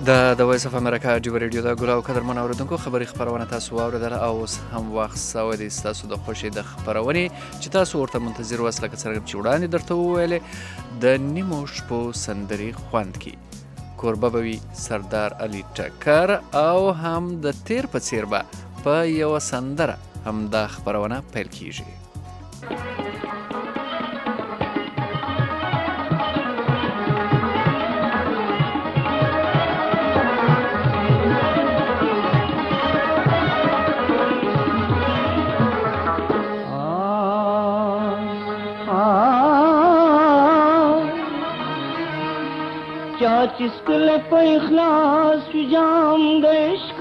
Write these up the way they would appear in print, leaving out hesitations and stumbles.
د وایس اف امریکا جوبه ریډیو د ګل او قدرمن اوریدونکو خبري خبرونه تاسو واوریدله او اوس هم وخت سوی دی تاسو د خوښۍ د خبرونې چې تاسو ورته منتظر واست لکه څرنګه چې وړاندې درته وویلې د نیمو شپو سندرې خوند کې کوربه به وي سردار علي ټکر او هم د تیر په څیر به په یوه سندره هم دا خبرونه پیل کیږي. चिस्कले पे इखलास जाम गश्क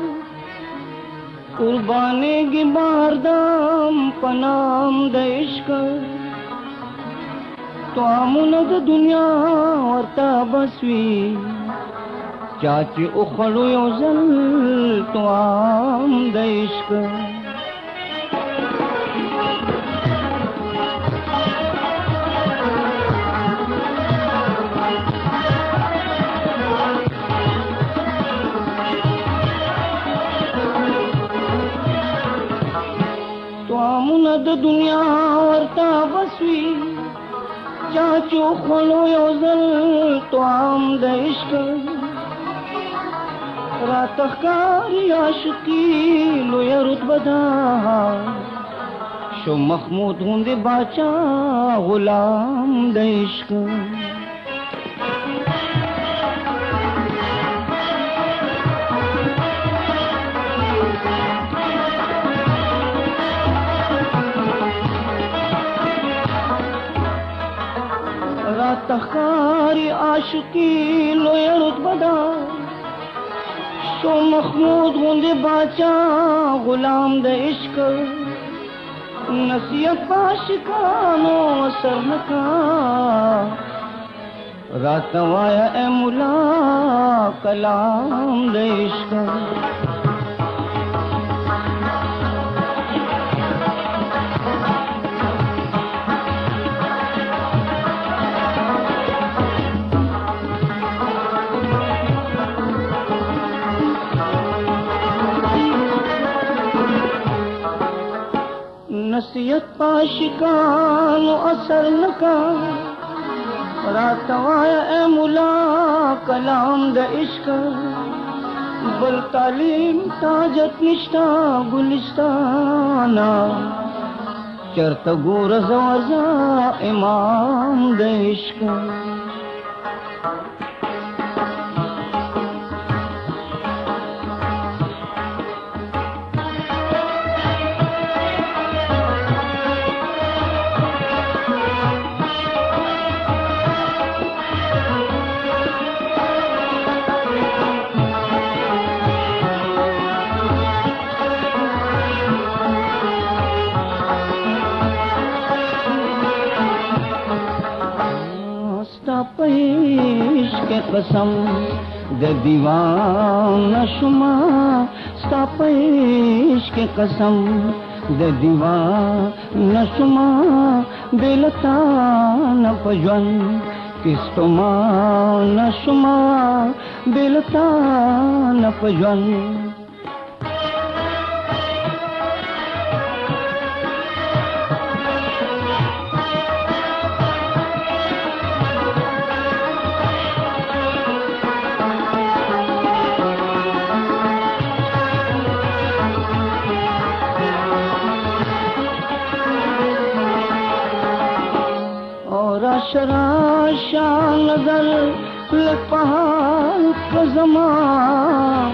कुर्बाने की बारदाम पनाम दश्क तो आमुनद दुनिया वर्ता बसवी चाची उखड़ो योजल तो आम दश्क د دنیا ورتا بسوي چاچو خلو یوزل تو عام د عشق را تخکاری عاشقی لوی رتبه دا شو محمود غوند باچا غلام د عشق تخاری عاشقی لوی رتبه دا شو محمود غوند باچا غلام د عشق نصیحت عاشقانو اثر نکا رات وایا اے مولا کلام د عشق नसीहत पाशिकानो असर नका रातवाया ए मुला कलाम द इश्क बल तालीम ताजत निष्ठा गुलिस्ताना चरत गोर जवजा इमाम द इश्क के कसम द दीवाना शुमा स्तापेश के कसम द दीवाना शुमा बेलता न पजन किस्तमा न शुमा बेलता न पजन शराशा नजर पहाड़ का ज़मान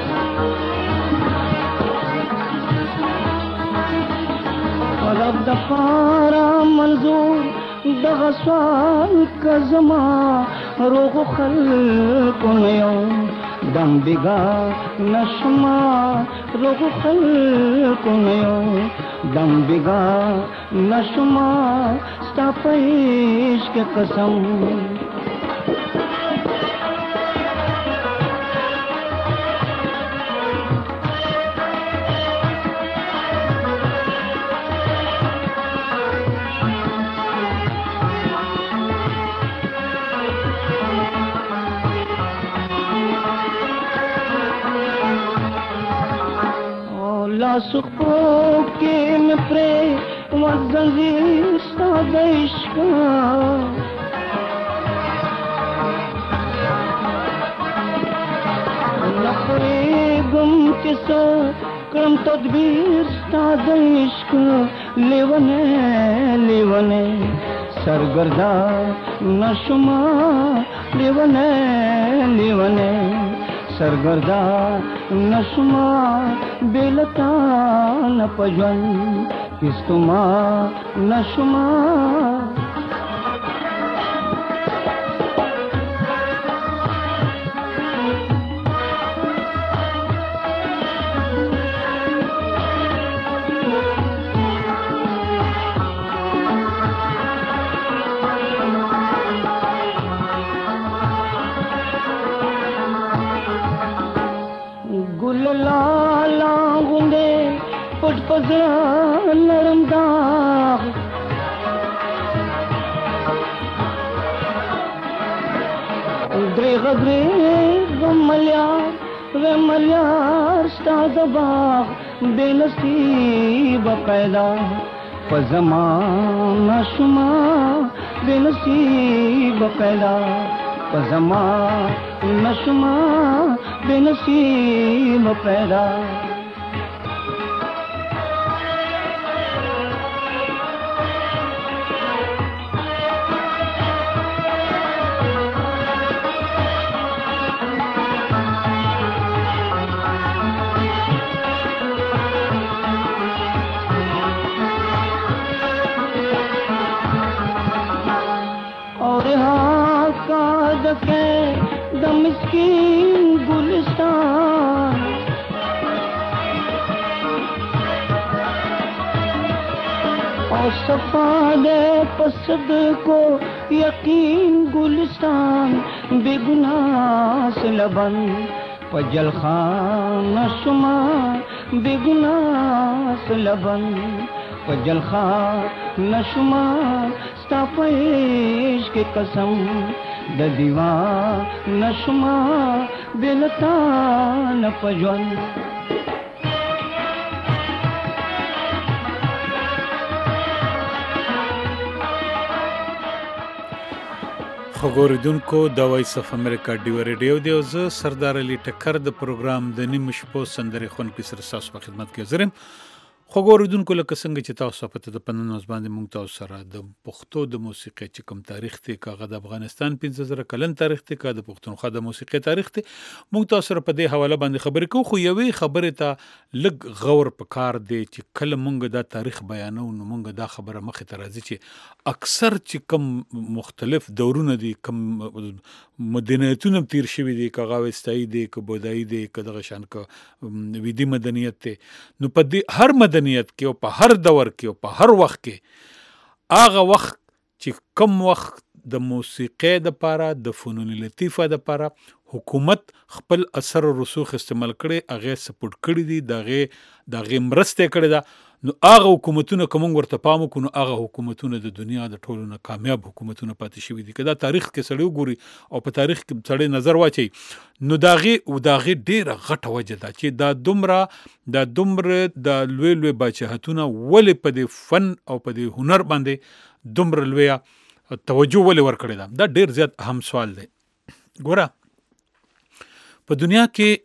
रब दफारा मंजूर दगसवाल का ज़मान रोग खल को नयो दम बिगा नशमा रोग खल को नयो दम बिगा नशमा स्तापेश के कसम ستاسو خپو کې مې پرې وزنځیر ستا د عشق نه پوهېږم چې څه کړم تدبیر ستا د عشق لیونی لیونی سرګردا نشما لیونی لیونی سرګردا نشما بیلتا نه پجن کستما نشما لالا غوندې پټ پزړه نرم داغ درېغه ملیار ستا د باغ بې نصیبه پیدا په زمانه شوما بې نصیبه پیدا په زمانه شوما بے نصیب پیدا اور ہاں کا دکھے د مسکین گلستان اور صفا دے پسد کو یقین گلستان بے گناہ سے لبن پجل خان شما بے گناہ سے لبن پجل خان شما ستا پیش کے قسم د دیوان نشما بلتا نه پجون خبردونکو د وایس اف امریکا ډیو ریډیو دی او زه سردار علي ټکر د پروګرام د نیم شپو سندرې خون په سر تاسو په خدمت کې حاضرم. خبردونکو لکه څنګه چې تاسو په د پنن نوز باندې مونږ تاسو سره د پښتو د موسیقي چې کوم تاریخ ته کاغه د افغانستان 15000 کلن تاریخ ته کا د پښتونخوا د موسیقي تاریخ ته مونږ تاسو سره په دې حواله باندې خبرې کوو. خو یوې خبره ته لګ غور پکار دی چې کله مونږ دا تاریخ بیانو نو مونږ دا خبره مخه ته راځي چې اکثر چې کوم مختلف دورونه دي کوم مدنیتونه تیر شوي دي کاغه وستای دي ک بودای دي ک دغه شان ک ویدی مدنیت ته نو په دې هر مدنیت کې او په هر دور کې او په هر وخت کې هغه وخت چې کم وخت د موسیقۍ د پاره د فنون لطیفه د پاره حکومت خپل اثر او رسوخ استعمال کړي هغه سپورټ کړي دي دغه مرسته کړي دا نو هغه حکومتونه کوم ورته پام کو نو هغه حکومتونه د دنیا د ټولو نه کامیاب حکومتونه پاتې شوي دي کدا تاریخ کې سړی وګوري او په تاریخ کې سړی نظر واچي نو داغه ډیره غټه وجه ده چې دا دومره د لوی بچهتونه ولې په دې فن او په دې هنر باندې دومره لوی توجه ولې ورکړي دا ډیر زیات اهم سوال دی. ګوره په دنیا کې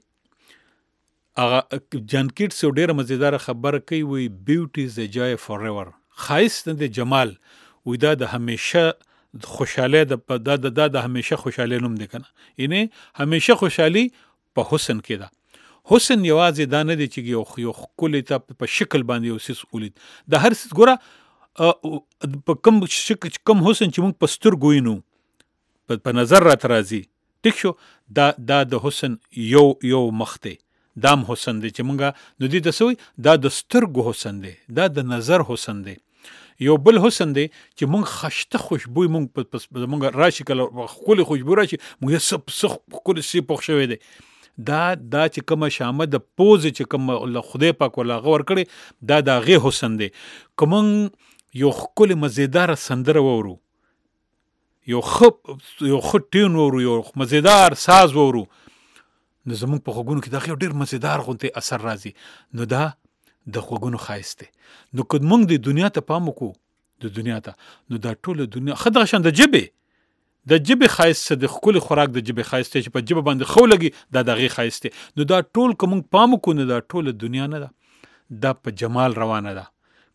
جان کیټس یو ډیره مزیدار خبره کوي وی بیوټي از ا جای فار ایور خایست د جمال وی دا د همیشه خوشاله د همیشه خوشاله نوم دی کنه یعنی همیشه خوشحالي په حسن کې ده حسن یوازې دا نه دی چې یو ښکلی ته په شکل باندې یو څیز ولید د هر څیز ګوره په کم حسن چې موږ په سترګو وینو په نظر راته راځي ټیک شو دا د حسن یو مخ دی دام حسن دی چې مونږه نو دې تسوي دا د سترګو حسن دی دا د نظر حسن دی. یو بل حسن دی چې مونږ خشته خوشبوئی مونږ راشي کله خولي خوشبو راشي مونږ سخ کول سی پخ شوی دی دا چې کومه شامه د پوز چې کوم خدای پاک ولا غور کړي دا د غي حسن دی. کوم یو خولي مزیدار سندره وورو یو خټین وورو یو مزیدار ساز وورو نو زمونږ په غوږونو کې دا ډېر مزیدار غونته اثر راځي نو دا د خوګونو ښایست دی. نو که موږ د دنیا ته پام وکړو د دنیا ته نو دا ټوله دنیا خدغه شان د جبې ښایست د ښکلي خوراک د جبې ښایست چې په جبه باندې خو لګي دا د هغې ښایست دی. نو دا ټول که موږ پام وکړو نو دا ټوله دنیا نه ده، دا په جمال روانه ده.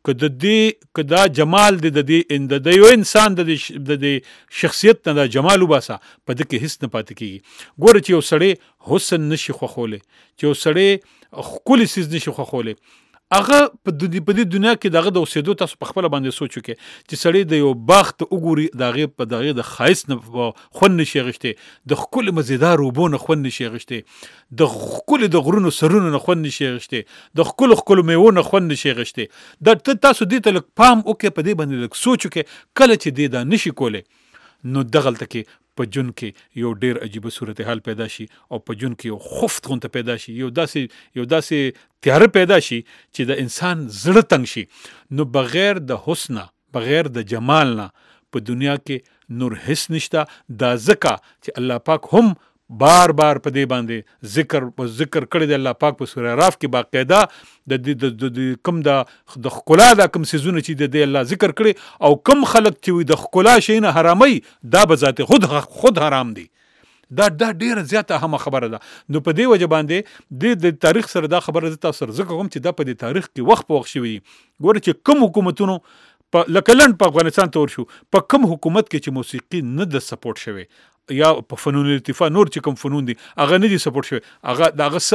که دا جمال دی د یو انسان د شخصیت نه دا جمال وباسه په ده کې هیڅ نه پاتې کېږي. ګوره چې یو سړی حسن نشي خوښولی، چې یو سړی ښکلي څیز نشي خوښولی، هغه په دې دنیا کې دغه د اوسېدو تاسو په خپله باندې سوچ وکړئ چې سړی د یو باغ ته وګوري د هغې د ښایست نه خوند نشي اخیستی، د ښکلي مزیدار اوبو نه خوند نشي اخیستی، د ښکلي د غرونو سرونو نه خوند نشي اخیستی، د ښکلو میوو نه خوند نشي اخیستی. تاسو دې ته لږ پام وکړئ، په دې باندې لږ سوچ وکړئ. کله چې دې دا نشي کولی نو دغلته کې په جون کې یو ډیر عجیبه صورتحال پیدا شي او په جون کې یو خفت غونته پیدا شي، یو داسې تیاره پیدا شي چې د انسان زړه تنګ شي. نو بغیر د حسن، بغیر د جمال نه په دنیا کې نور هیڅ نشته. دا ځکه چې الله پاک هم بار بار په دې باندې ذکر کړی دی. الله پاک په سوره اعراف کې باقاعده د کوم د ښکلا دا کوم څیزونه چې د الله ذکر کړي او کوم خلک چې د ښکلا شی نه حراموي دا به ذات خود حرام دي. دا ډیره زیاته اهمه خبره ده. نو په دې وجه باندې د تاریخ سره دا خبره زه تاسو سره ذکر کوم چې دا په دې تاریخ کې وخت په وخت شوي. ګوره چې کوم حکومتونو لکه لنډ په افغانستان ته ورشو، په کوم حکومت کې چې موسیقي نه د سپورټ شوی یا په فنون الارتفاع نور چې کوم فنون دي هغه نه دي سپورټ شوی، هغه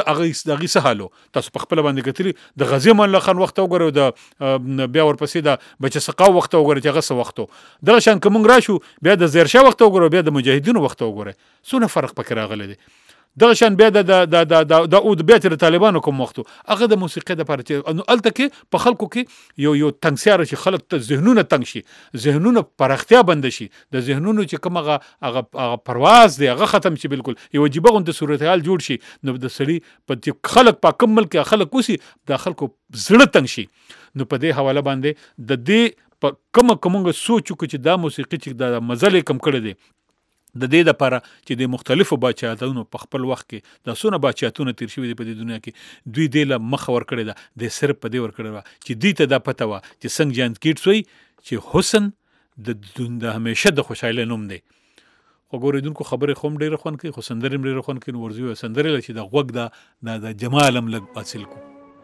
څه حالو تاسو په خپله باندې کتلي. د غازي امان الله خان وخت وګورئ، د بیا ورپسې د بچه سقاو وخت وګورئ چې هغه څه وخت و. دغه شان که موږ راشو بیا د زیرشاه وخت وګورئ، بیا د مجاهدینو وخت وګورئ، څونه فرق پکې راغلی دی. دغه شان بیا د بیا چې د طالبانو کوم وخت هغه د موسیقۍ دپاره چې هلته کې په خلکو کې یو تنګسیاره چې خلک ته ذهنونه تنګ شي، ذهنونه پراختیا بنده شي، د ذهنونو چې کوم هغه پرواز دی هغه ختم شي، بالکل یو عجیبه غونډه صورتحال جوړ شي. نو د سړي په خلک په کوم ملک کې خلک اوسي د خلکو زړه تنګ شي. نو په دې حواله باندې د دې په کومه سوچ وکړو چې دا موسیقي چې دا مزل یې کم کړی دی د دې لپاره چې د مختلفو باچاهتونو په خپل وخت کې د څونه باچاهتونه تیر شوي دي په دې دنیا کې، دوی دې له مخه ورکړې ده. د صرف په دې ورکړې وه چې دوی ته دا پته وه چې سنګ جان کیټس وایي چې حسن د همیشه د خوشحالۍ نوم دی. خو ګورېدونکو خبرې خو هم ډېره خوند کوي، خو سندرې هم ډېره خوند کوي. نو ورځو سندرې له چې د غوږ د جمال هم لږ حاصل کړو.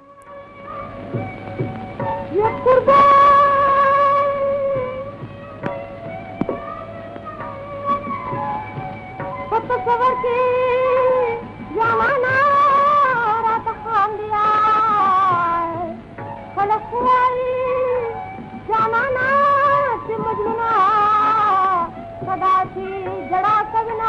تصور की जमाना रात खान दिया खलसवाई जमाना से मजनुना सदा की जड़ा सजना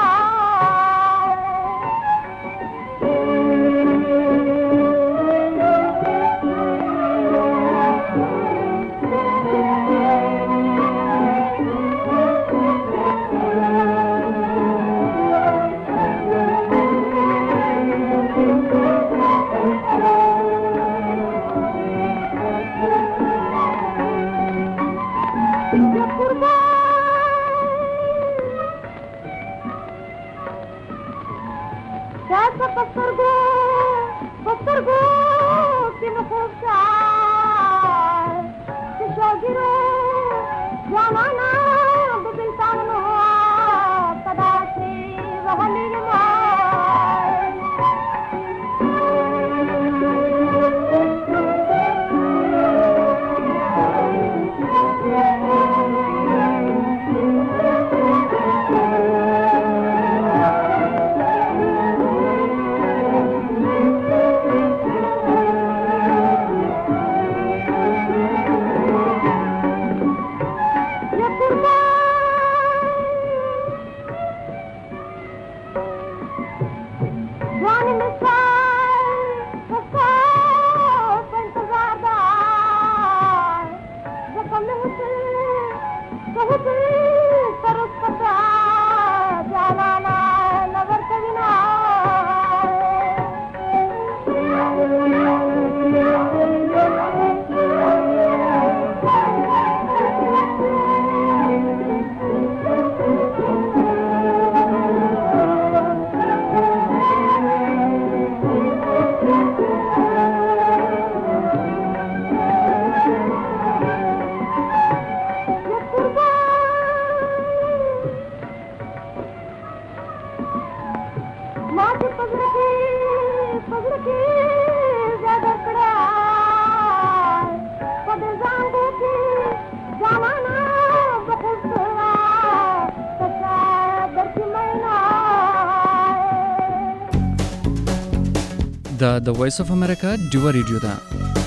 دا د وایس اف امریکا ډیو ریډیو ده.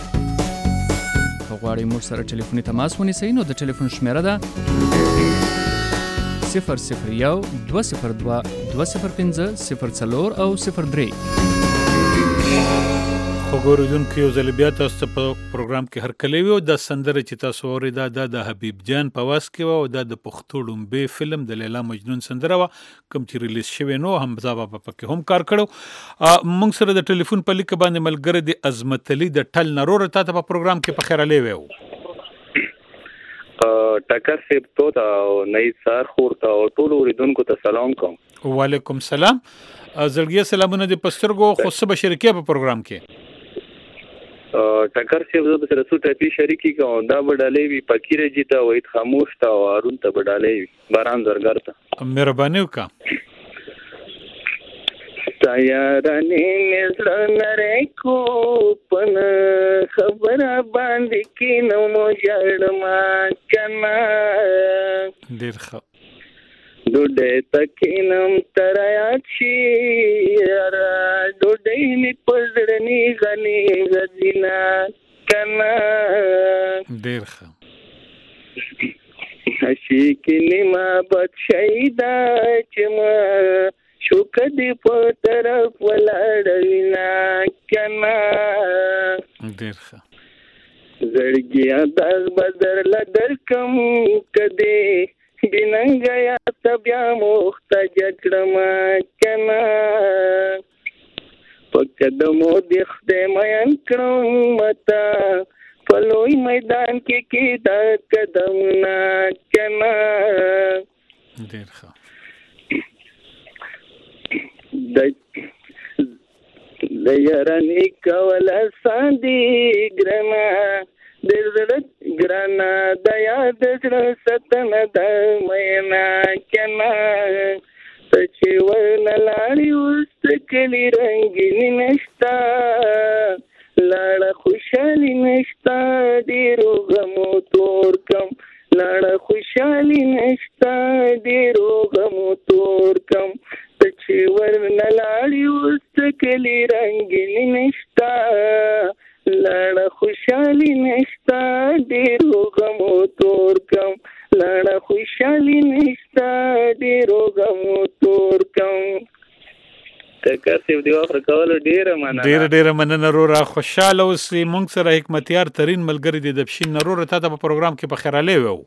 که غواړئ موږ سره ټلیفوني تماس ونیسئ نو د ټلیفون شمیره ده 001 202 205 04 او 03. خو ګوریدونکو یو ځل بیا تاسو ته په پروګرام کې هرکلی وي او دا سندره چې تاسو واورېده دا د حبیب جان په واس کې وه او دا د پښتو ړومبی فلم د لیلا مجنون سندره وه کوم چې ریلیز شوی نو حمزه بابا پکې هم کار کړی. موږ سره د ټلیفون په لیکه باندې ملګری د عظمت علي د ټل نروره تا ته په پروګرام کې په خیر علی وی ټکر صاحب ته او نئی سار خور ته او ټول اوریدونکو ته سلام کوم. وعلیکم سلام. زړګیه سلامونه د پسترګو خو څه به شریکې په پروګرام کې ټکر صاحب زه به سره څو ټاپي شریکي کوم. دا به ډالۍ وي فقیر جي ته وحید خاموش ته او هارون ته به ډالۍ وي باران زرګر ته. مهرباني وکړه. تیارانې مې زړه نری کو پن خبره باندې کینم ژړما کنه ډېر ښه ډوډۍ تکینم تر یاد شي یاره ډوډۍ مې په زړه نیغنې غځینه کنه ډېر ښه هشي کې نیمه بد شیدا چې ما شوکه دې په طرف ولاړوینه کنه ډېر ښه زړګیا داغ بدر لدر کم کدی بیننګ یا تبیا محتاج کړم کنه پکدمو د خدمت کړم متا پلوی میدان کې دا قدم نا کنه ډېر ښه د یارانی کوله ساندي ګرنا د زړه ګرنا د یاد زړه ستنه د مینا کنه چې ورنه لاړې اوس کلی رنګین نشتا لاړه خوشحالي نشتا ډېرو غمو تور کم لاړه خوشحالي نشتا ډېرو غمو تور کم چې ورنه لاړې اوس کلی رنګین نشتا لاړه خوشحالي نشتا ډېرو غمو تور کم لاړه خوشحالي نشتا ډېرو غمو تور کم. ټکر صاحب دی واخره کول ډېره مننه. ډېره مننه وروره. خوشحاله اوسې. موږ سره حکمتیار ترین ملګری دی د پښین وروره تا ته په پروګرام کې په خیر علی وو.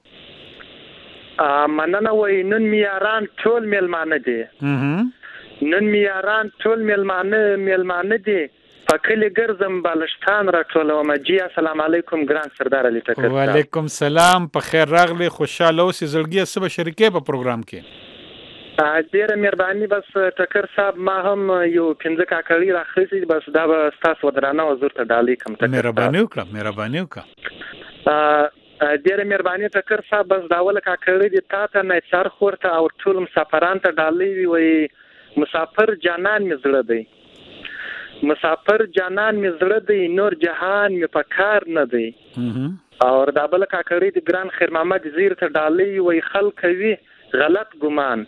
مننه وای نن میاران ټول میلمانه دي. نن میاران ټول میلمانه دي. پکلی ګرځم بالشتان را ټولوم. جی السلام علیکم ګران سردار علي ټکر. وعلیکم سلام. په خیر راغلی. خوشحاله اوسې. زړګیه څه به شریکې په پروګرام کې ډیره مهرباني. بس ټکر صاحب ما هم یو 15 کاکړي راخېږي بس دا به تاسو ودرانه حضور ته ډالۍ کوم. مهرباني وکړه. ډیره مهرباني ټکر صاحب. بس داول کاکړي دي تا ته نه څار خورته او ټول مسافران ته ډالۍ وي. مسافر جانان می زړه دی. مسافر جانان می زړه دی نور جهان می پکار نه دی. او دا بل کاکړي د ګران خیر محمد زیر ته ډالۍ وي. خلک کوي غلط ګمان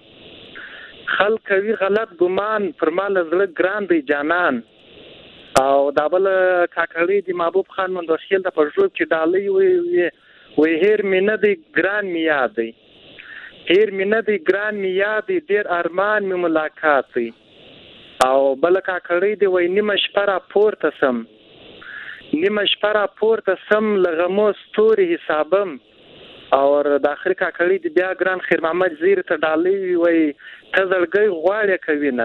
پر مال زړه ګران دی جانان. او دا بل کاکړي د محبوب خان مندوشیل د پښو چې ډالۍ وي هیر می نه دی ګران می یاد دی. هیر می نه دی ګران می یاد دی ډیر ارمان می ملاقات دی. او بل کاکړي دی وای نیمه شپه را پورته سم لغمو ستوري حسابم. او د اخر کاکړي دی بیا ګران خیر محمد زیر ته ډالۍ وای ته زړګي غواړې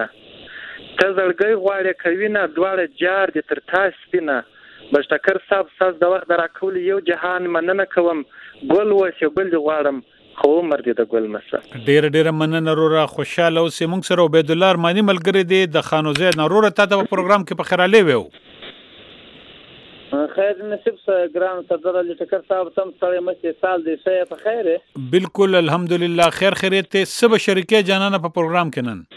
کوي نه دواړه جار دي تر تاس بینه. بس ټکر صاحب ساز د وخت راکول یو جهان مننه کوم ګل وسه ګل غواړم خو عمر دې د ګل مسه. ډیره مننه وروره. خوشاله اوسې. موږ سره عبید الله ارماني ملګری دی د خانو زید وروره تا ته په پروګرام کې په خیر علی وو. خیر نصیب ګران سردار علي ټکر صاحب تم سره مشه سال دې شه په خیره. بالکل الحمدلله خیر خیریت ته سب شریکه جانانه په پروګرام کې نن.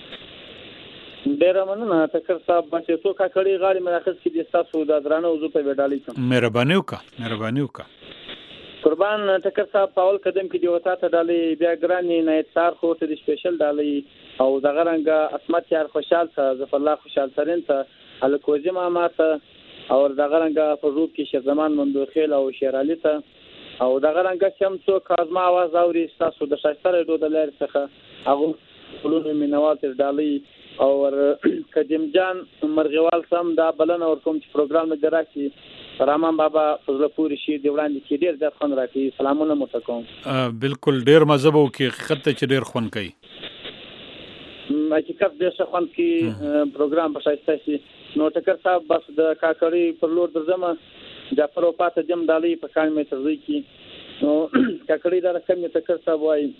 ډیره مننه ټکر صاحب. باندې څو کاکړي غاړي مراکز کې د تاسو د درانه وضو په وډالي کوم. مهرباني وکړه. قربان ټکر صاحب پاول قدم کې دی وتا ته ډالۍ بیا ګرانی نه تار خو ته د سپیشل ډالۍ او دغه رنګ اسمت یار خوشحال ته ظفر الله خوشحال سرین ته الکوزی ماما ته او دغه رنګه په روپ کې شزمان مندوخیل او شیر علي ته او دغه رنګه چې هم څوک کازما आवाज اوري تاسو د شایسته ریډیو د لارې څخه هغه ټولو مینوال تر ډالۍ او قدیم جان مرغوال سم دا بلنه ورکوم چې پروګرام نه دراشي رحمان بابا فضل پوری شي دی وړاندې کې ډیر زیات خوند راکړي سلامونه مو تکوم بالکل ډیر مزبو کې حقیقت چې ډیر خوند کوي حقیقت ډیر ښه خوند کوي پروګرام په شایسته شي نو ټکر صاحب بس د کاکړی پر لور درځم جعفر او پاته جم ډالۍ په کان مې ترځي کی نو کاکړی دا رقم ټکر صاحب وایي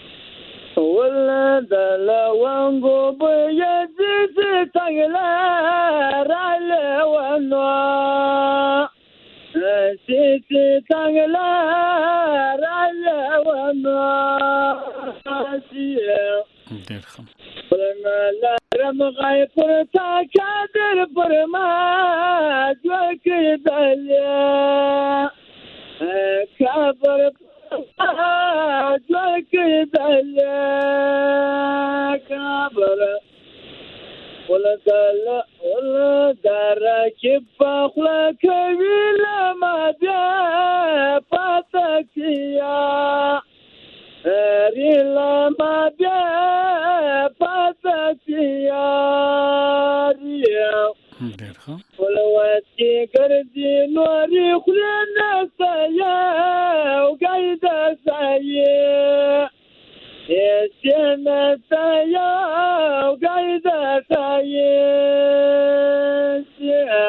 ولد لونغو بيجت تغلا رالونو سيت تغلا رالونو درخم لا رم غاي پر تا قادر پر ما جوکدلیا کبر جوکدلیا کبر ولدار كيف اخلك لما جاء فتكيا ريلا ما جاء فتكيا درخم ولواتي قردي نوري خلنا سيا وقايد سيا يسينا سيا وقايد سيا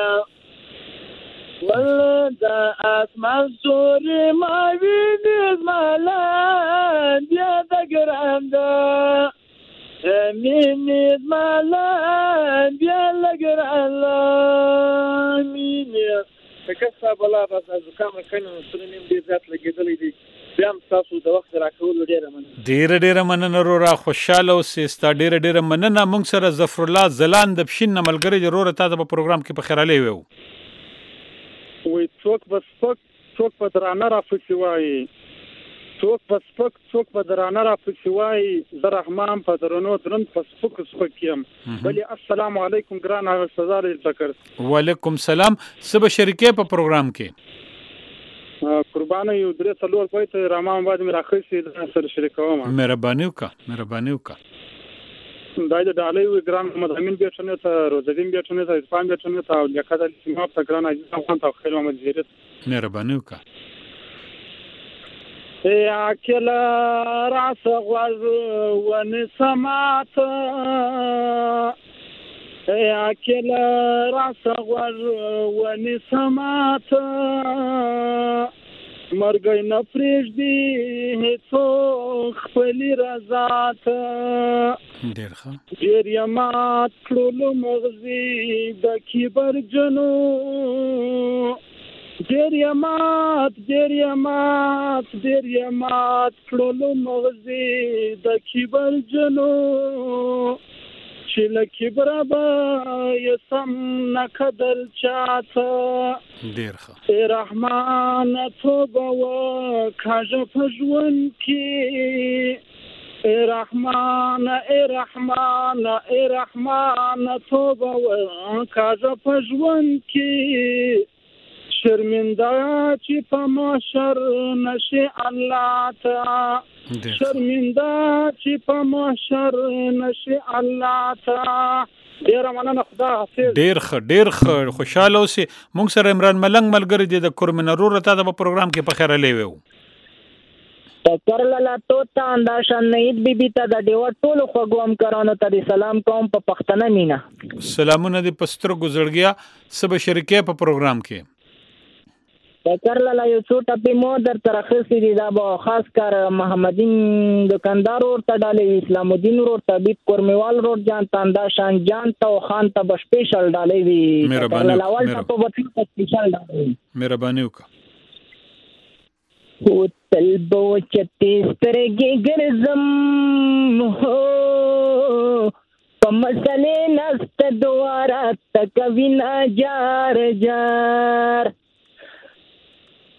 ولد اسمان سوري ما بينز مالان بيدا قراندا مينيز مالان بيلا قرالا مينيز فکسا بلا بس از کام کنه سنیم دې ذات لګیدلې دي بیا هم تاسو د وخت راکول ډیره مننه را خوشاله اوسې ستا ډیره مننه مونږ سره ظفر الله زلان د پښین ملګری ضرور تاسو په پروګرام کې په خیراله وو وي څوک بس څوک په درانه را فکر وایي څوک په درانه را فکر وایي د رحمان په درنو درن په سپکیم بلی السلام علیکم ګران هغه سزا لري ذکر وعلیکم سلام سبا شریکه په پروګرام کې قربانه یو درې څلور پوهه رحمان باندې راخصي سره شریکوم مهرباني وکړه دای د ډالۍ وی ګران محمد امین بیٹنه ته روزدین بیٹنه ته اسپان بیٹنه ته او لیاقت علي سیماب ته ګران عزیز افغان ته خیر محمد زیرت مهرباني وکړه یا کله راس غوږ ونسمات یا کله راس غوږ ونسمات مرګ نه پرېږدي هیڅوک خپلې رضا ته ډېر یمات کړلو مغزي د کبر جنو ډېر یمات کړلو مغزي د کبر جنو چې له کبره به یې سم نه قدر چاته ای رحمان توبه وکړه په ژوند کې ای رحمان توبه وکړه په ژوند کې شرمنده چې په محشر نشي الله ته شرمنده چې په محشر نشي الله ته ډیر مننه خدا حافظ ډیر خوشاله اوسې مونږ سره عمران ملنګ ملګری دی د کورمنرور ته د پروګرام کې په خیر لوي کرلالا توتا انداشان نید بی بی تا دا دیوار ټولو خوږو همکارانو ته سلام کوم په پښتنه مینا سلامونه د پستر گزړګیا سب شریکه په پروګرام کې کرلالا یو څو ټپی مو در ترخصي دي دا به خاص کار محمدین دکاندار ورته ډالې اسلام الدین ورته طبيب کورمیوال روډ جان تاندا شان جان تو خان ته سپیشل ډالې وی کرلالا ول ته په سپیشل ډالې مهرباني وکړه او تلبو چتیس ترګي ګرزم هو په مسلې نست دواره تکوینا جار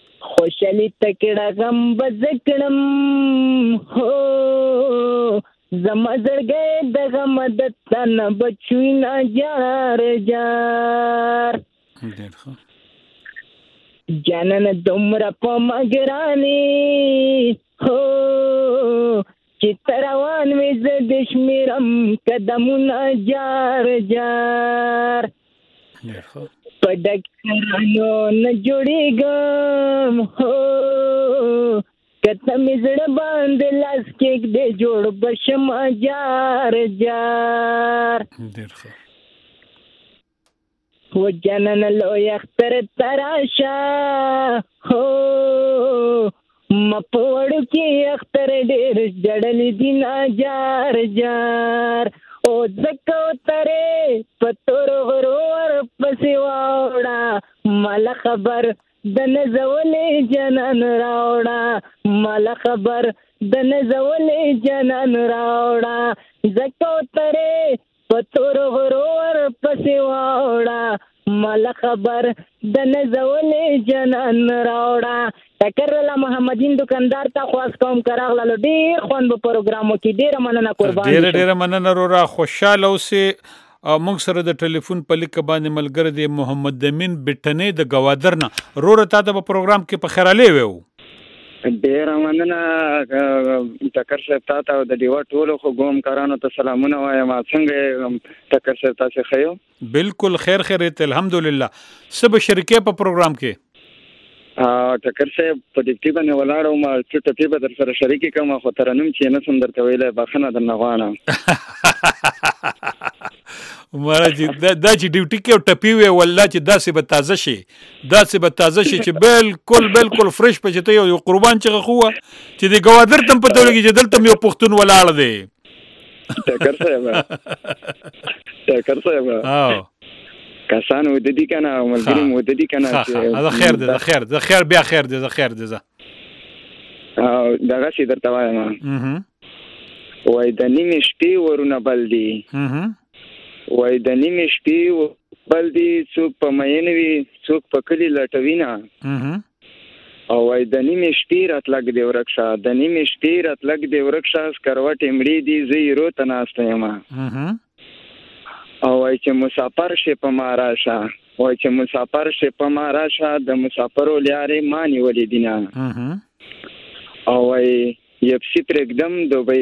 خوشالی تکړه غم بزکړم هو زما زړګی د غم د تن بچوي نه جار جار جانان دومره په مګرانی هو چې روان وي زه د شمیرم قدمونه جار جار په ډاکټرانو نه جوړېږم هو کته مې زړه باندې لاس کېږدې جوړ بشم جار جار و جنن لوی اختر تراشا هو مپوړو کې اختر ډېر جړلې دي جار جار او زکو ترې پتور غرور پسې واوړه مال خبر د نزولې جنان راوړه مال خبر د نزولې جنان راوړه زکو ترې پتور غرور پسې واوړه مال خبر د نزولې جنان راوړه ټکر له محمدین دکاندار ته خواست کوم کراغله ډېر خوند په پروګرامو کې ډېر مننه قربان ډېر مننه رورا خوشاله اوسې موږ سره د ټلیفون په لیک باندې ملګری دی محمد امین بټنې د گوادر نه رورا تا د پروګرام کې په خیراله وو ډېر مننه ټکر صاحب تاسو د دیوا ټولو خو ګوم کارانو ته سلامونه وایم څنګه ټکر صاحب تاسو خیو بالکل خیر خیریت الحمدلله سب شریکه په پروګرام کې ټکر صاحب په دې باندې ولاړو ما چې ټپی به در سره شریکي کوم خو ترنم چې نه سم درته ویلې بخنه درنه غواړم مراجي دا چې ډیوټي کې ټپی وي والله چې داسې به تازه شي چې بالکل فرش پچته یو قربان چې خو چې د گوادر تم په توګه چې دلته یو پښتون ولاړ دی ټکر صاحب کسان وددي کنه ملګری وددي کنه دا خیر بیا خیر دی دغه شي درته وایم وای د نیمې شپې ورونه بل دي وای د نیمې شپې بل دي څوک په مین وي څوک په کلی لټوینا او وای د نیمې شپې راتلګ دی ورکشه د نیمې شپې راتلګ دی ورکشه سکروټ امړي دي زیرو تناسته یم او وای چې مسافر شي په ماراشه د مسافرو لارې مانی ولې دینه او وای یپسی پرګدم دوبۍ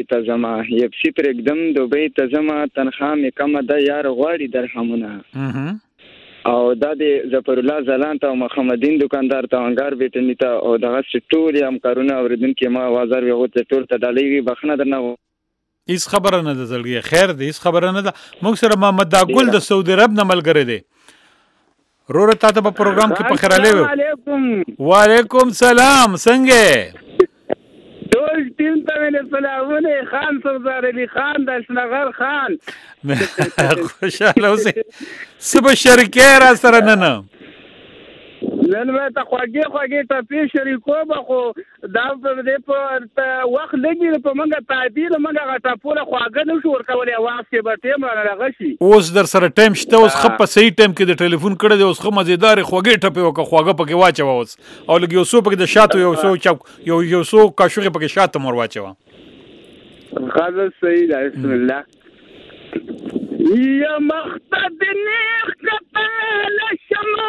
ته زما تنخوا مې کم ده یار غواړي درهمونه او دا د ظفر الله زلان ته محمدین دکاندار ته انګار بیٹنی ته او دغه ټول هم کارونه اوریدونکو ما وازار وي ته ټول ته ډالۍ وي بخنه درنه هیڅ خبره نه ده زړګي خیر دی هیڅ خبره نه ده موږ سره محمد داګل د سعودي عرب نه ملګری دی روره تاسو په پروګرام کې په خیراله وعلیکم سلام څنګه ټول ټیم ته مې سلامونه خان سردار علي خان د شنغر خان خوشاله اوسې سبا شریکه را سره نه نن مې ته خوږې ټپې شریکو به خو دا په دې په وخت لګي په منګه تعبیر منګه غټه پوره خواږه نشو ورکولې اواز کې به ټیم را لغشي اوس در سره ټایم شته اوس خپ په صحیح ټایم کې د ټلیفون کړه دی اوس خو مزیدار خوږې ټپې وکړه خواږه پکې واچو اوس او لګي اوس پکې د شاتو یو سو کاشوغه پکې شاتو مور واچو خلاص صحیح ده بسم الله یا مختد نیخ کتل شما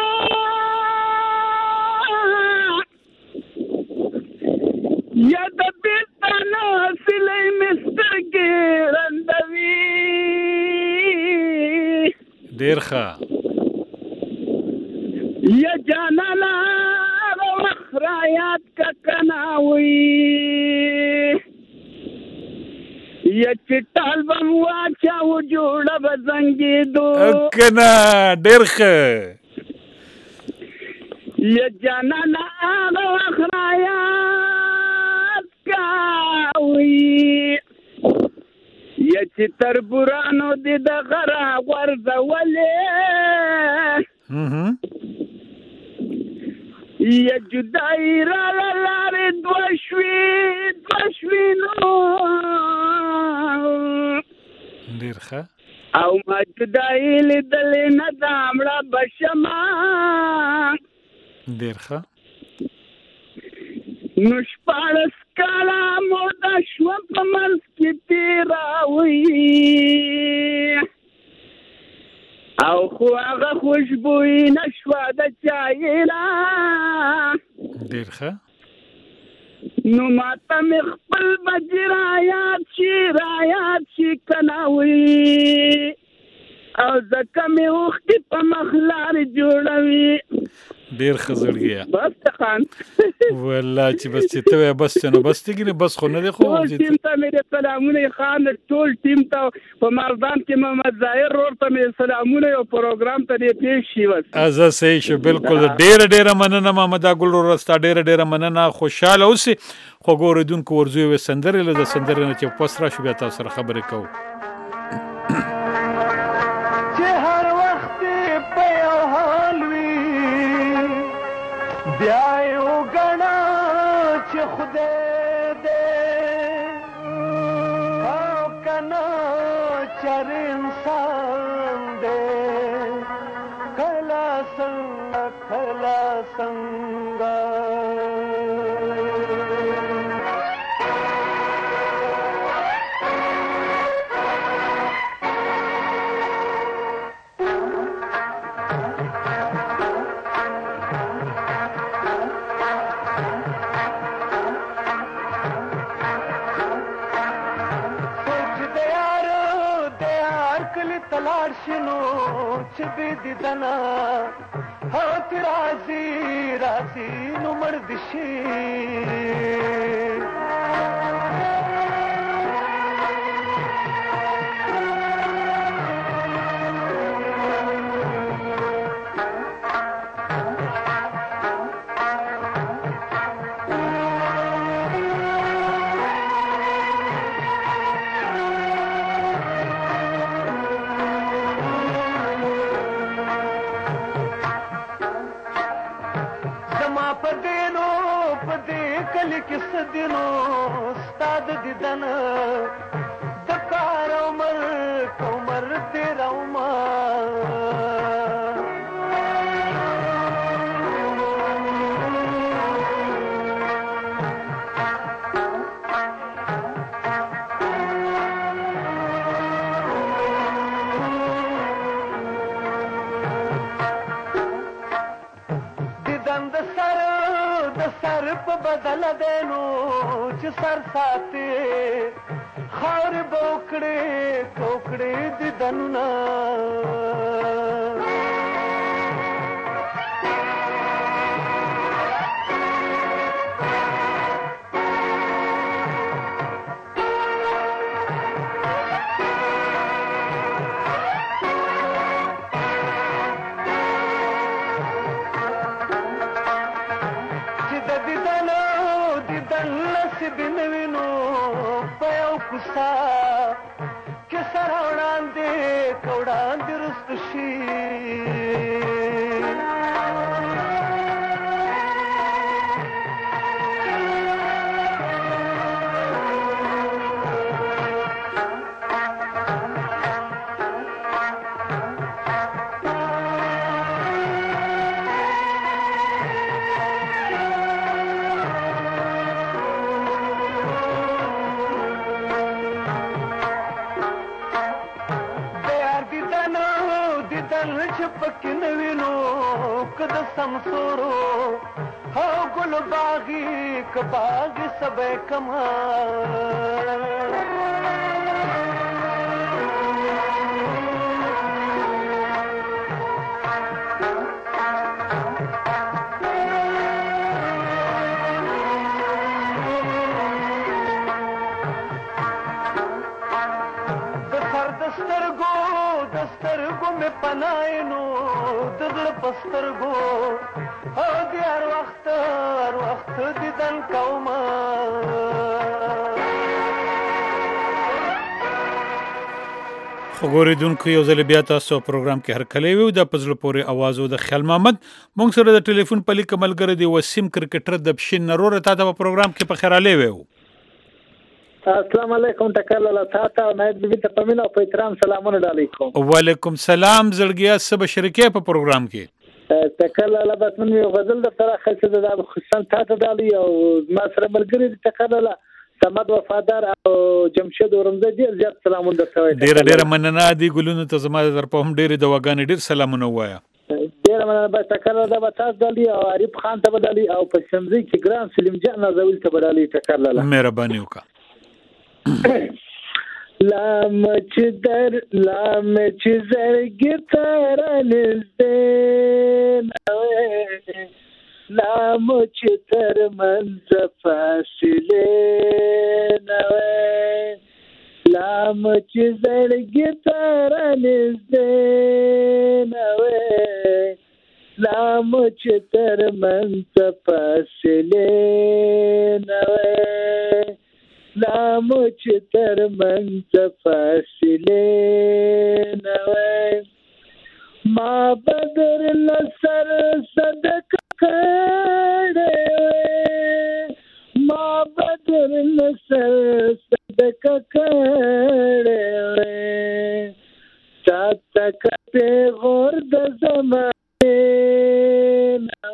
یا د بیتانا سلی مسترگی رندوی دیر خواه یا جانانا رو اخرایات کا کناوی یا چټال بم واچاو جوړه بزنګي دو کنا ډېر ښه یا جانانا رو اخرایات کاوي یا چې تربورانو دې د غرا ورځولې یا جدای را لارې دوشوي نو ډېر ښه او ما جدای لیدلې نه دامړه بشما ډېر ښه نو شپاړس کاله موده شوه په منځ کې تیراوي او خو هغه خوشبوئی نشوه د چایلا ډیر ښه نو ماته مې خپل بچی رایاد شي کناوي او ځکه مې اوښکې په مخ لارې جوړوي ډیر ښه زړګیه بس خان والله چې بس چې ته بس نو بس تګنه بس خو نه دی خو ټول ټیم ته مې سلامونه خان ټول ټیم ته په مردان کې محمد ظاهر ورته مې سلامونه او پروګرام ته دې پیښ شي وس ازه صحیح شو بالکل ډیر مننه محمد ګل ورستا ډیر مننه خوشاله اوسې خو ګوردونکو ورزوي وسندره له سندره نه چې پس را شو بیا تاسو سره خبرې کوو بیا یو ګڼه چې خدای دې او کنه چر انسان دې کلا څنګه تلار شنو چې به دیدنا هات راځي نو مرد شي کس دنو استاد دیدن د کار عمر تیرا دیدن د سر په بدل دینو چې سر ساتي خار بوکړې د دنونه کوسا کې سره وړاندې رست شي پکینوینو کده سمسورو هو ګل باغی کباغی سبے کما دسترګو مې پناینو دغړ پسترګو او د هر وخت دیدن کومه خو ګورېدونکو یو ځل بیا تاسو پروګرام کې هرکلی وو د پزړه پورې आवाज او د خیال محمد مونږ سره د ټلیفون په لیک ملګری دی وسیم کرکټر د بشین نرور ته د پروګرام کې په خیراله وو السلام علیکم ټکر لاله تاسو مې د دې په مینه او په احترام سلامونه علیکم وعلیکم سلام زړګیا سب شریکه په پروګرام کې ټکر لاله بس من یو غزل د طرح خلک د خصن تاسو دالي او ما سره ملګری ټکر لاله سمد وفادار او جمشید ورمزه ډیر زیات سلامونه درته وایم. ډیر مننه دي ګلونو ته زما در په هم ډیر د وګانې ډیر سلامونه وایا. ډیر مننه به ټکر د بتاس دلی او عارف خان ته بدلی او په شمزي کې ګران سلیم جان نازویل ته بدلی ټکر لاله. مهرباني وکړه. لام چې زرګي تر نږدې لام چې تر منځ فاصله نه لام چې زرګي تر نږدې نه لام چې تر منځ فاصله نه لام چې تر منځ فاصله نه ما بدر لسر صدقه کړې ما بدر لسر صدقه کړې تا کته غور د زمانه نه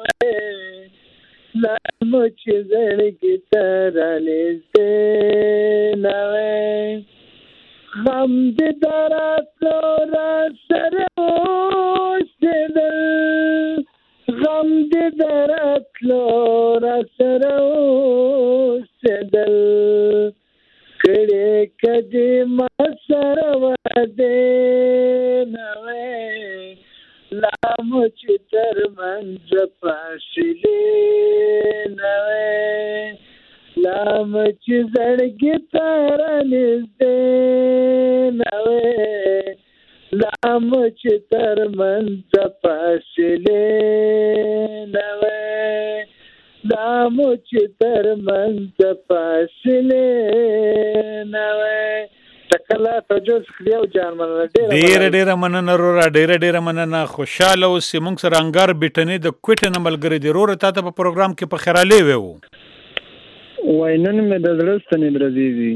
لام چې زړګي تر نږدې نه غم دې دراتلو را سره اوسېدل غم دې دراتلو را سره اوسېدل کړې کدې ما سره وعدې نه لام چې تر منځ فاصله نه لام چې زړګي تر نږدې نه لام چې تر منځ فاصله نه لام چې تر منځ فاصله نه تکلا تجوز خلیو جان مننه ډیر مننه رورا ډیر مننه خوشاله اوسې موږ سره انګار بیٹنې د کوټه نه ملګری دی رور ته په پروګرام کې په خیراله وو وینن مې د زړستنې درزيزي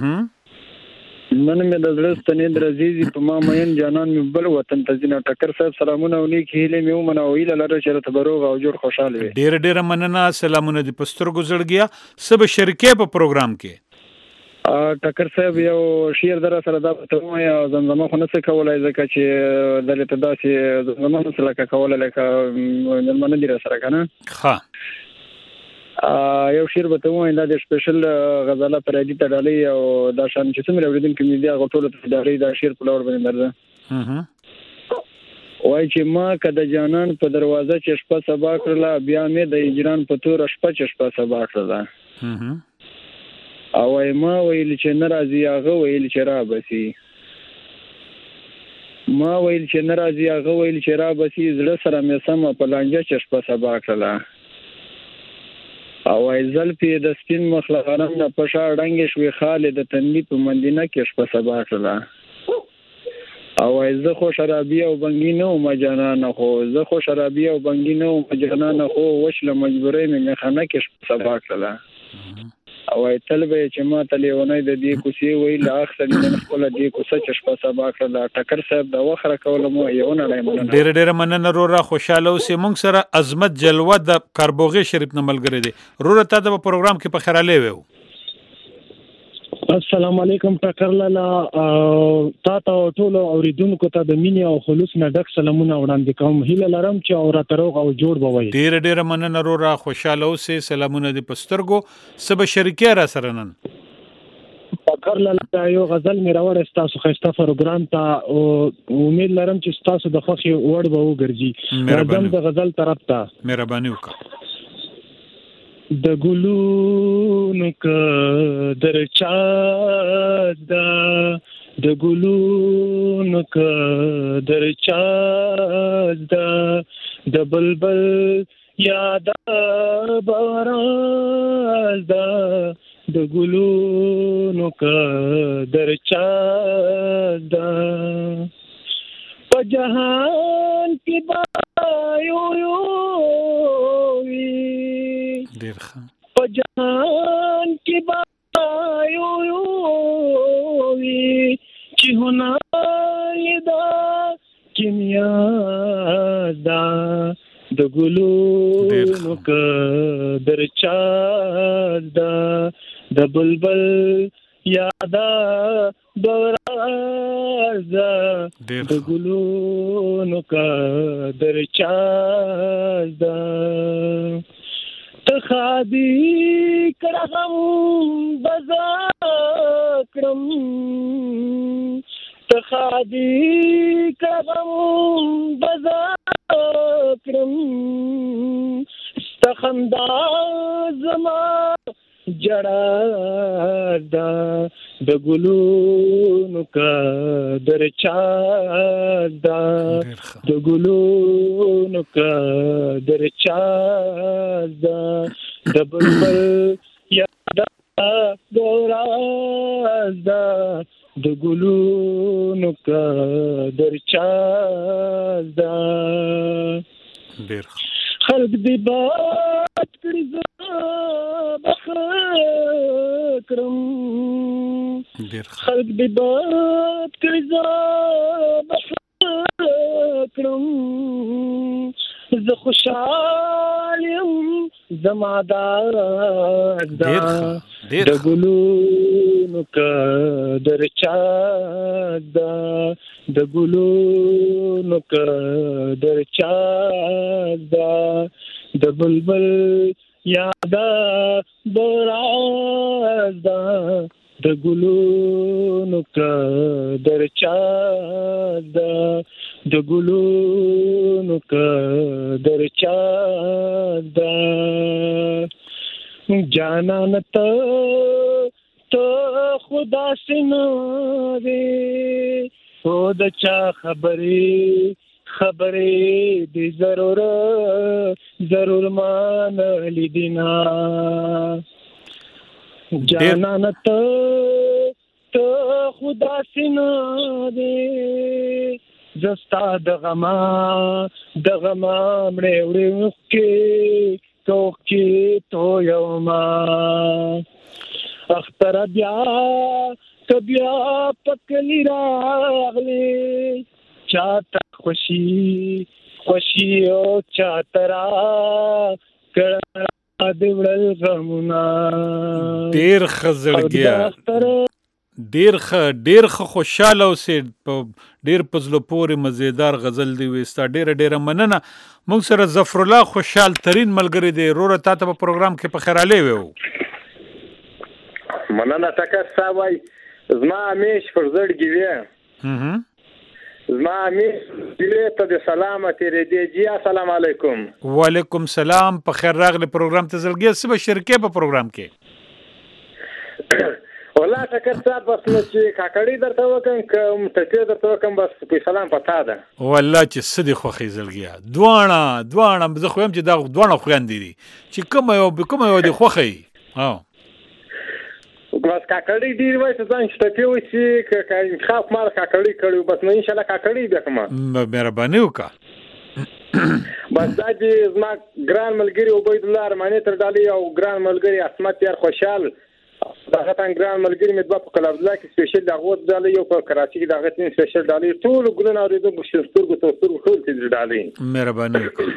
نن مې د زړستنې درزيزي په ما مین جانان مې بل وطن ته ځینو ټکر صاحب سلامونه ونی کې هله مې ومنه ویل لره چې ته بروغ او جوړ خوشاله وي ډیر مننه سلامونه د پستر گزړګیا سب شریکې په پروګرام کې ټکر صاحب یو شعر در سره دا ته یا زمزمه خو نه څه کولای ځکه چې دلته داسې زمزمه نه څه کولای لکه نن دی را سره کنه ها یو شعر به ته وایم دا د سپیشل غزاله پرېدی ته ډالۍ او دا شان چې څومره اوریدونکو مې دی هغه ټول ته ډالۍ دا شعر په لور باندې درځه وای چې ما کده جانان په دروازه چې شپه سبا کړله بیا مې د هجران په تور شپه چې شپه سبا کړله او ما ویل چې ناراضي هغه ویل چې را بسي ما ویل چې ناراضي هغه ویل چې را بسي زړه سره مې سم په لانجه چې شپه سبا کړله او ایزل پی د سپین مخلغرم د پښا ډنګ شوي خالد تنلی په مدینه کې شپه سبا کړله او زه خو شرابي او بنګي نه او مجانانه خو زه خو شرابي او بنګي نه او مجانانه خو وشله مجبورې مې خانه کې شپه سبا کړله او طلبه چې ما تلیونای د دې کوسي وی لا اخر من خپل دې کوسه چې شپه سبا کړله ټکر صاحب د وخره کولم یو نه مننه ډیر مننه رورا خوشاله اوسې موږ سره عظمت جلوه د کاربوغي شریف نه ملګری دی رورا ته د پروګرام کې په خیراله وو السلام علیکم ټکر لاله تا ټول اوریدونکو ته د مینې او خلوص نه ډک سلامونه وړاندې کوم هیله لرم چې اورته روغ او جوړ بوي ډیر مننه رورا خوشاله اوسې سلامونه د پسترګو سب شریکه را سره نن ټکر لاله یو غزل مې راوړ تاسو خسته پروګرام ته او امید لرم چې تاسو د خوښي وړ به وګرځي راځم د غزل طرف ته مهرباني وکړه د ګلونو قدر چازدا د ګلونو قدر چازدا د بلبل یاد بارازدا د ګلونو قدر چازدا په جهان کې بایو ډیر ښه په جهان کې بایو چې هنر دا کیمیا دا د ګلونو درچا دا د بلبل یادا دورازا د ګلونو کا درچا دا تخادی کرغم بزا کرم تخادی کرغم بزا کرم استخندا زما جڑا دا د ګلونو کا درچا دا د ګلونو کا درچا دا د بلبل یادا دراز دا د ګلونو کا درچا دا خلق دی بات کړي بخکرم خلق دی بات کړي بخکرم ز خوشالم زمادار دا د ګلونو کا درچا دا د ګلونو کا درچا دا د بلبل یادا دراز دا د ګلونو کا درچا دا د ګلونو کا درچا دا جانان ته خدا سنوي او د چا خبرې دی ضرور مان لیدنا جانان ته خدا سنوي زستا د غما مړې وړې توکي تو یوما اختر بیا پکلی راغلی چاته خوشی او چاترا کړه دیوړل غمنا ډیر خزړګیا ډیر خوشاله اوسې ډیر پزلو پورې مزیدار غزل دی وستا ډیر مننه موږ سره ظفر الله خوشحال ترين ملګری دی روره تاسو په پروګرام کې په خیراله وو مننه تکه سوای زما همیش فرزړګي وې زما همیش دې ته سلامت دې جی السلام علیکم وعلیکم سلام په خیر راغلی پروګرام ته زلګي سبا شرکت په پروګرام کې والله تکه صاحب بس نو چې کاکړی درته وکم کوم ته درته وکم بس په سلام پتا ده والله چې سدي خوخي زلګي دوانه زه خو هم چې دا دوانه خويندې دي چې کوم یو دي خوخي بس کاکړی ډیر وای څه ځان شته وي چې خاف مال کاکړی کړو بس نو ان شاء الله کاکړی به کوم مهرباني وکړه بس دا چې زما ګران ملګری عبید الله ارمانی تر ډالي او ګران ملګری اسمت یار خوشحال دغه ګران ملګری مې په کلب عبد الله کې سپیشل دغه ډالي یو په کراچي کې دغه تین سپیشل ډالي ټول ګلن اوریدو سترګو ټول کې ډالي مهرباني وکړه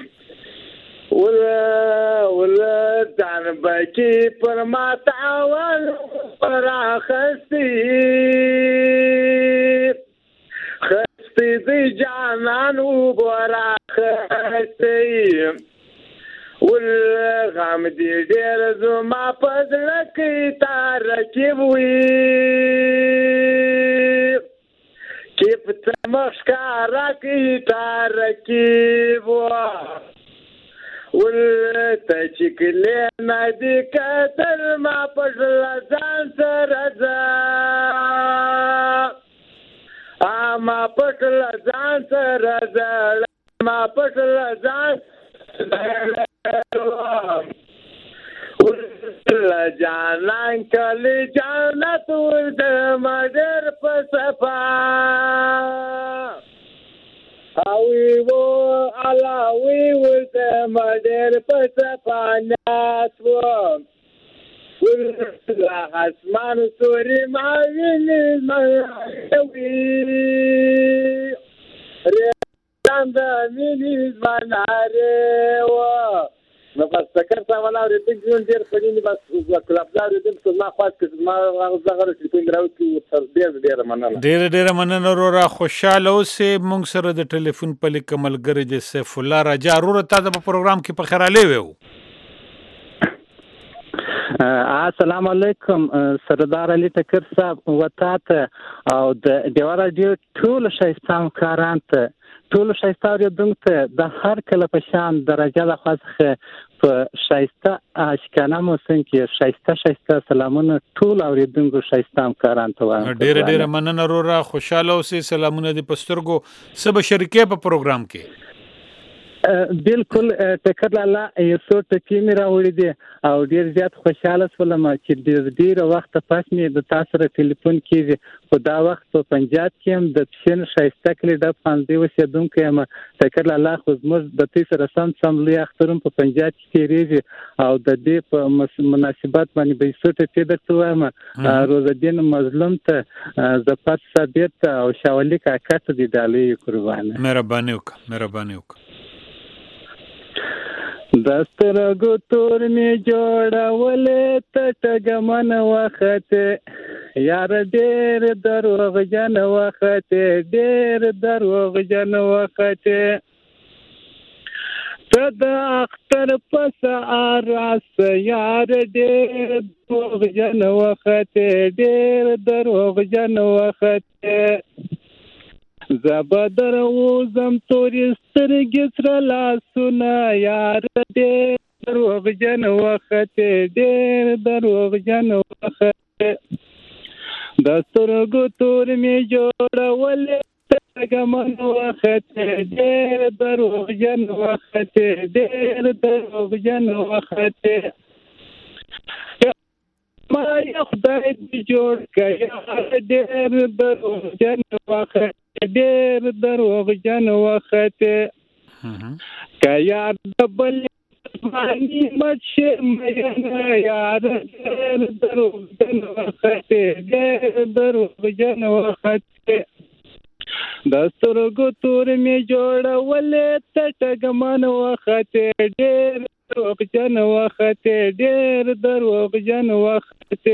ولا ځان بکی پر ما تعاون پر خستی دی جانان و برا خستی والغام دی ډیر زما پزړه کې تارکیب وی کیپ تمخکارا کې تارکیب ولتشكلنا دي كتر ما بشل ځان سره ځا ما بشل ځان سره ځا ما بشل ځان ول جانان کلی جنت ود مدر په صفا اوی وو علاوی ولت مدر پسپانات وو لا اسمان سوري ما ویني ما وی رند مینی مناره وو نو بس ذکر تا ولا ورته ژوند ډیر پدې بس کلابدار دې ما خاص کې ما زغره چې په دراو کې ډیر مننه ډیر مننه رورا خوشاله اوسې مونږ سره د ټلیفون په لیکمل ګرځي د سیف الله راجا رورا تا د پروګرام کې په خیراله وو السلام علیکم سردار علي ټکر صاحب وتاته او د دیوا رادیو ټول شایستان کارانت ټول شایسته اوریدونکو د هر کله په شان درجه د خاصه په شایسته اشکانه موسم کې شایسته سلامونه ټول اوریدونکو شایسته همکاران ته وایم ډیر مننه رورا خوشاله اوسې سلامونه د پسترګو سب شریکې په پروګرام کې بالکل ټکر لاله یو څو ټکی مې راوړي دي او ډیر زیات خوشاله شولم چې ډیر وخت پس مې د تاسو سره ټلیفون کېږي خو دا وخت په پنجاب کې هم د پښین شایسته کلی د پانځي وسیدونکو یم ټکر لاله خو زموږ د تاسو سره سم لوی اخترم په پنجاب کې کېږي او د دې په مناسبت باندې به څو ټکی درته وایم روز الدین مظلوم ته زفت ثابت او شاولی کاکا ته د ډالۍ قربانه مهرباني وکړه دسترګو تور می جوړولې ته ټګمن وخت یار ډېر دروغجن وخت ډېر دروغجن وخت ته د اختر پس راس یار ډېر دروغجن وخت ډېر دروغجن وخت زبدر وزم تورې سترګې سره لاسونه یار ډېر دروغجن وخت ډېر دروغجن وخت د سترګو تور مې جوړولې ټګمن وخت ډېر دروغجن وخت ډېر دروغجن وخت ما یو خدای دې جوړ کړی ډېر دروغجن وخت ډېر دروغجن وخت که یار د بل باندې مچ مې یار ډېر دروغجن وخت ډېر دروغجن وخت د سترګو تور مې جوړولې ته ټګمن وخت ډېر دروغجن وخت ډېر دروغجن وخت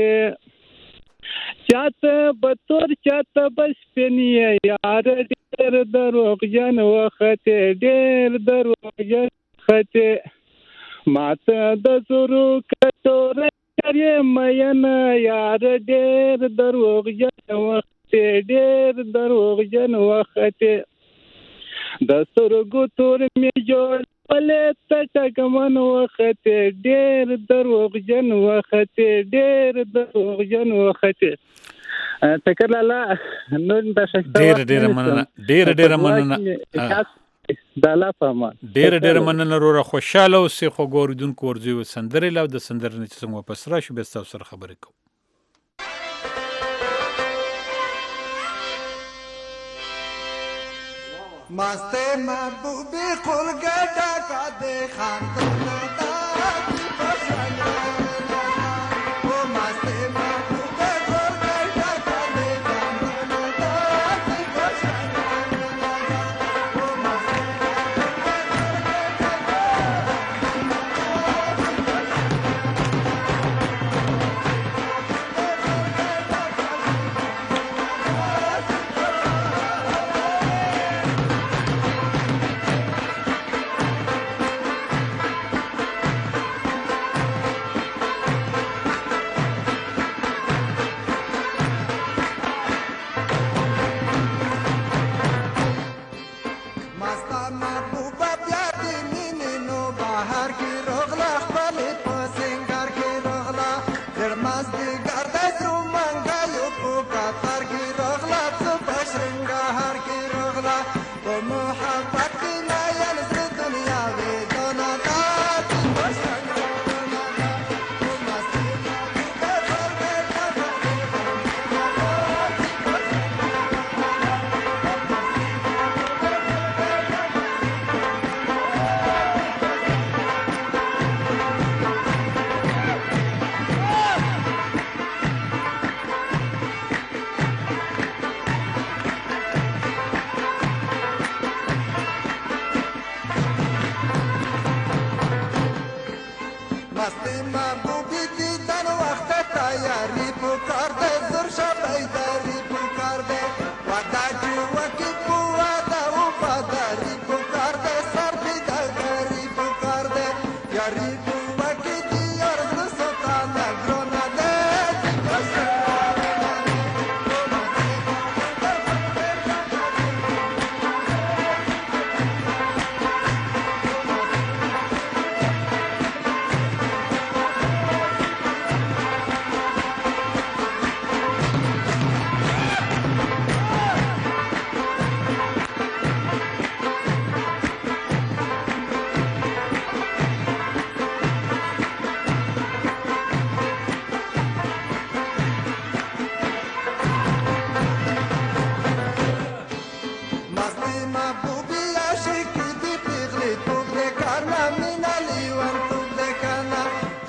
چاته بطور چاته بسپنی یار ډېر دروغجن وخت ډېر دروغجن وخت ماته د زورو کټوره کرې مین یار ډېر دروغجن وخت ډېر دروغجن وخت د سترګو تور مې جوړولې ته ټګمن وخت ډېر دروغجن وخت ډېر دروغجن وخت ټکر لاله نن د شکر ډېر مننه دالا فهمان ډېر مننه رورا خوشاله اوسې خو ګوردونکو ورځي و سندرې لاو د سندرې نه چې څنګه واپس راشو به تاسو سره خبرې کوم ماسته محبوبی خلگڑا کا دے خاندان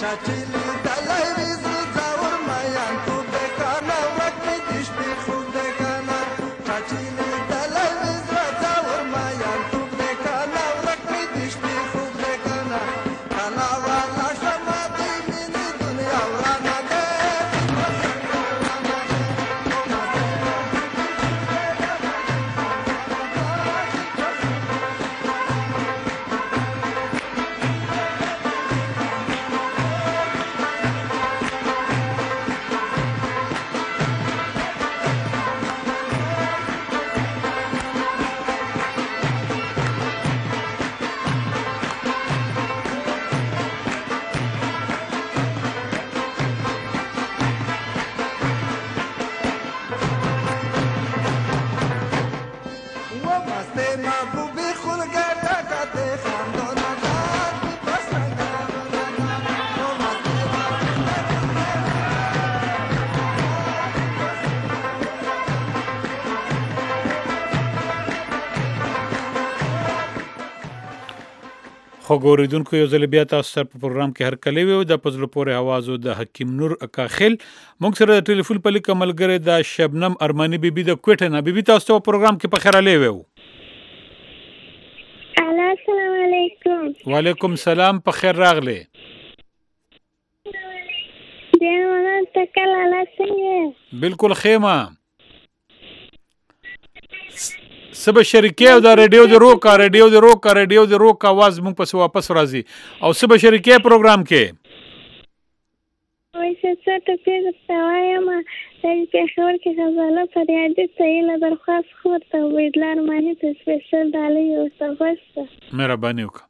خو ګوریدونکو یو ځل بیا تاسو سره په پروګرام کې هر کله وي د پزلو پورې आवाज د حکیم نور اکاخل موږ سره د ټلیفون په لیک ملګری د شبنم ارمانی بیبي د کوټه نه بیبي تاسو په پروګرام کې په خیر علي وو. السلام علیکم. وعلیکم السلام په خیر راغله. دیوانه تکل الله څنګه؟ بالکل خیمه. سبا شریکه او د ریډیو د روکا आवाज مونږ پس واپس راځي او سبا شریکه پروګرام کې وای څه ته پیښه وایم چې خبر کې غواړم پر یاد ته له درخواست خورته ویډلار مانی ته سپیشل دالي او تاسو مهرباني وکړه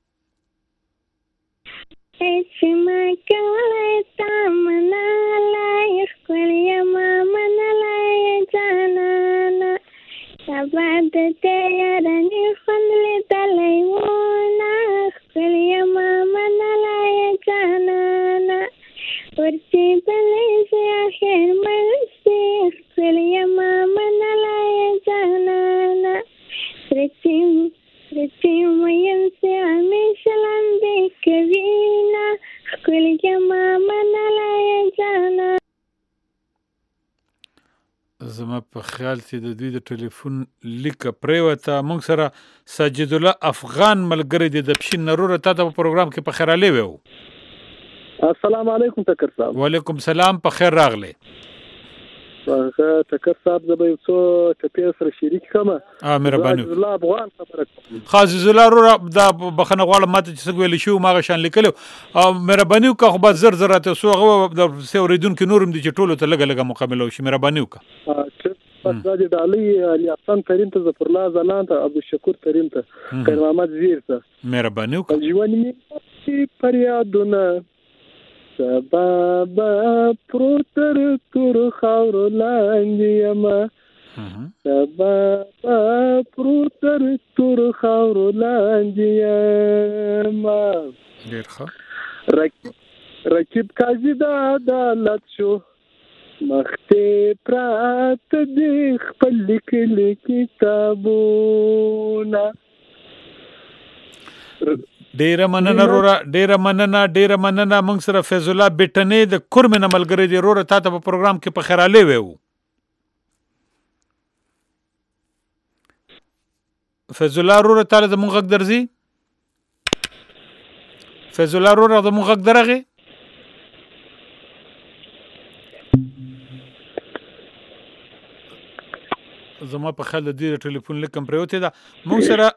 چې ما کولای تا منلای خپل ما منلای جانانا سباد ته یارانی خندل دلای ونا خپل ما منلای جانانا ورچی بلې زه اخر مرسي خپل ما منلای جانانا رچی میم سي همیشه لاندې کوینا خپل ما منلای جانانا. زما په خیال چې د دوی د ټلیفون لیک پریوته موږ سره ساجد الله افغان ملګری د پښین نروره تا په پروګرام کې په خیر علي وو. السلام علیکم تکر صاحب. وعلیکم السلام په خیر راغله. تکر صاحب زه به څو ټپې سره شریک کوم. مهرباني. الله افغان خبره کوم. خاص زلا رو د بخنه غواړم ماته چې څنګه ویل شو ما غشان لیکلو مهرباني وکړه خو به زر ته سوغه د سوریدونکو نورم دي چې ټولو ته لګه مقابله وشي مهرباني وکړه. پس د ډالۍ علي حسن کریم ته ظفر الله زلان ته عبدالشکور کریم ته خیر محمد زیر ته مهرباني وکړه. ژوند می فریادونه سبب پروتر تور خاور لاندې یما سبب پروتر تور خاور لاندې یما ډیر ښه رکیب قاضي د عدالت شو مخته پرات دی خپل لیکل کتابونه. ډیره مننه موږ سره فیض الله بیٹنې د کورمن ملګری دی روره تاسو په پروګرام کې په خیر علي وو. فیض الله روره تعالی د مونږ غږ درځي. فیض الله روره د مونږ غږ درغه زما په خیال د دې ټلیفون لیکم پروته ده موږ سره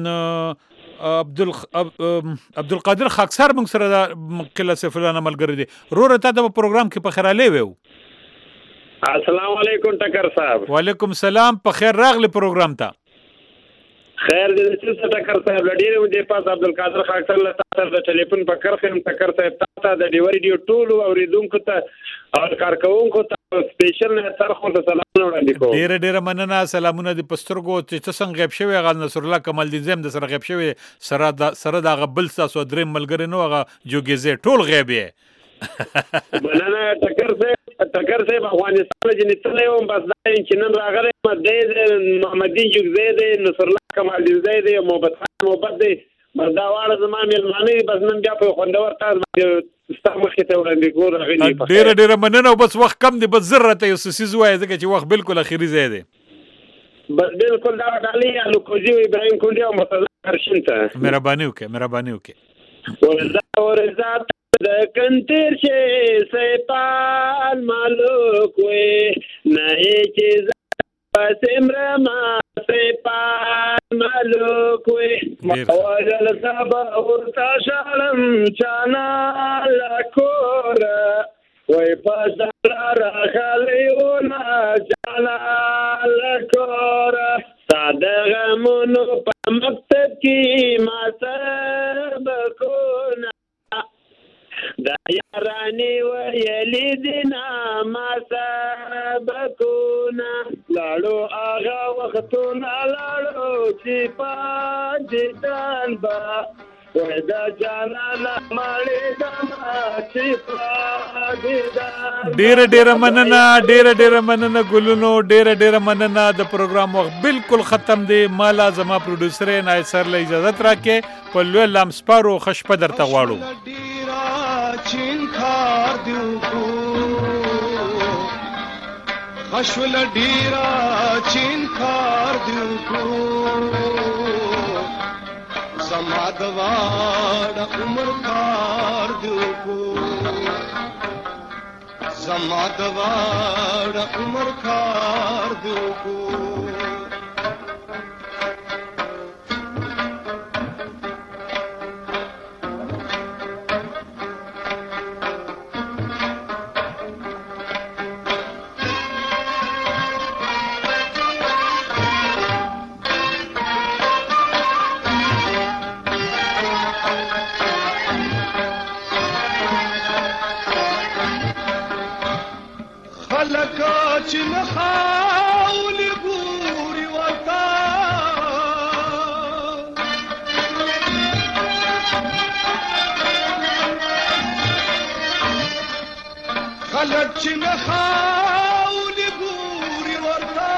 عبدالقادر خاکسار موږ سره د قلعه سیف الله ملګری دی روره تاسو په پروګرام کې په خیر علي وو. السلام علیکم ټکر صاحب. وعلیکم السلام په خیر راغلی پروګرام ته. خیر دې چې ټکر صاحب لډیر دې پاس عبدالقادر خاکسار له تاسو د ټلیفون په کرخم ټکر صاحب تاسو د ډیوریډیو ټولو اوریدونکو ته او کارکونکو ته سپیشل سره خو سلامونه وړاندې کوم. ډیر مننه سلامونه د پسترګو چې څنګه غیب شوی غل نصر الله کمال دین زم د سره غیب شوی سره د غبل تاسو درې ملګری نو هغه جوګیزه ټول غیب یې. مننه ټکر صاحب افغانستان جنې تلې وم بس دا چې نن راغلی محمد دین جوګزه دی نصر الله کمال دین زید محبت دی بس دا واړه زما مېلمانه دي بس نن بیا په خوندور طرز باندې ستا مخکې ته وړاندې کول راغلي ډېره مننه او بس وخت کم دی بس زر راته یو څه څیز ووایه ځکه چې وخت بالکل اخري ځای دی بس بالکل دا ډالۍ الوکوزي او ابراهیم کونډي او مرتضی کرشین ته مهرباني وکړې ورځه د کنتر شي سپال مالوک وې نه چې سمره ما سپال مالوک وې وجل سبا ورتا شالم چانا لکور وې پاسدار راخلیونا چانا لکور صادق منو په مکتب کې ما سبقونه دا یارانی ویلی دینا ما سبکونا لاړو آغا وختونا لاړو چی پا جیدان با ویدا جانا لمالی دما چی پا جیدان ډیره مننه ګلونو ډیره مننه د پروګرام وخت بالکل ختم دی مالا زما پروډوسر نایسر له اجازه راکې په لوی لام سپارو خشپه درته غواړو چین کار دیو کو خشول ډیرا چین کار دیو کو زما د واړه عمر کار دیو کو زما د واړه عمر کار دیو کو چن خاولی ګوري ورتا خلک چن خاولی ګوري ورتا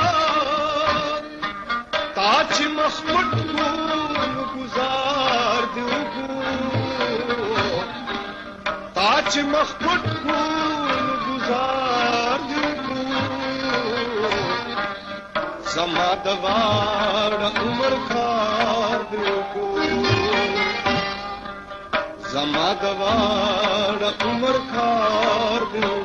تا چې مخمټ کو گزار دیو کو تا چې مخمټ کو گزار زما د واړه عمر کار دیو کو زما د واړه عمر کار دیو